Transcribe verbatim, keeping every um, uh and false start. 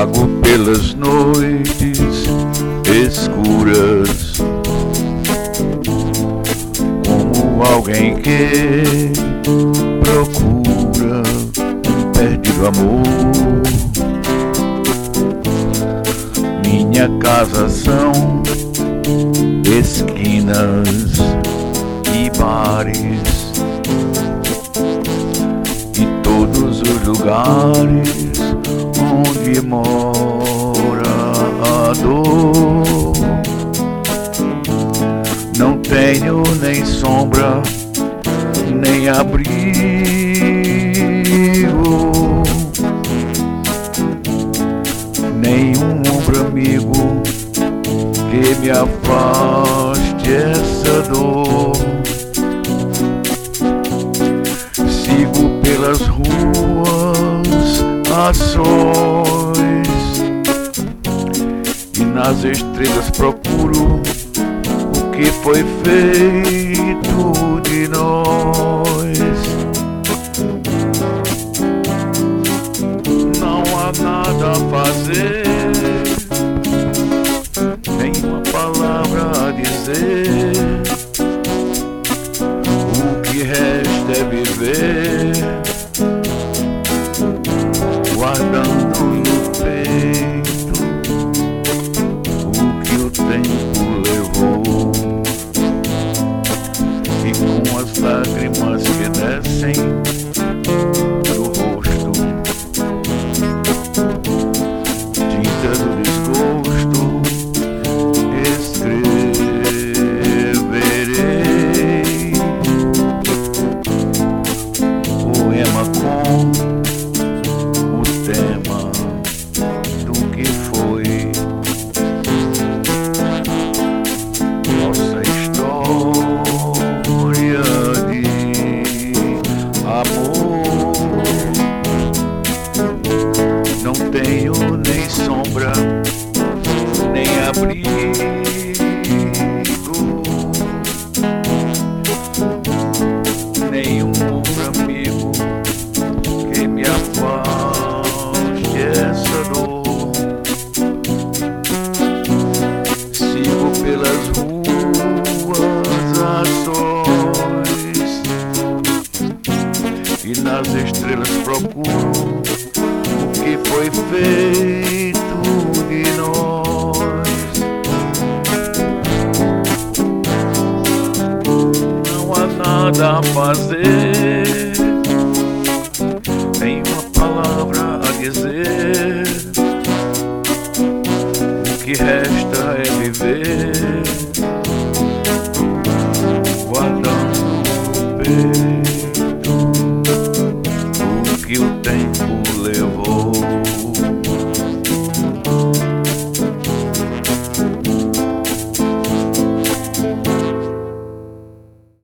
Vago pelas noites escuras, como alguém que procura um perdido amor. Minha casa são esquinas e bares, e todos os lugares onde mora a dor. Não tenho nem sombra, nem abrigo, nenhum ombro amigo que me afaste essa dor. Sigo pelas ruas a sós, e nas estrelas procuro o que foi feito de nós. Não há nada a fazer, nenhuma palavra a dizer. O que resta é viver, guardando no peito o que o tempo levou, e com as lágrimas que descem do rosto, tinta do desgosto, escreverei poema com o tema do que foi nossa história de amor. Não tenho nem sombra, nem abrigo, nenhum ombro amigo que me afaste essa dor. Sigo pelas ruas a sós, e nas estrelas procuro o que foi feito de nós. Não há nada a fazer, nenhuma palavra a dizer. O que resta é viver, guardando o peito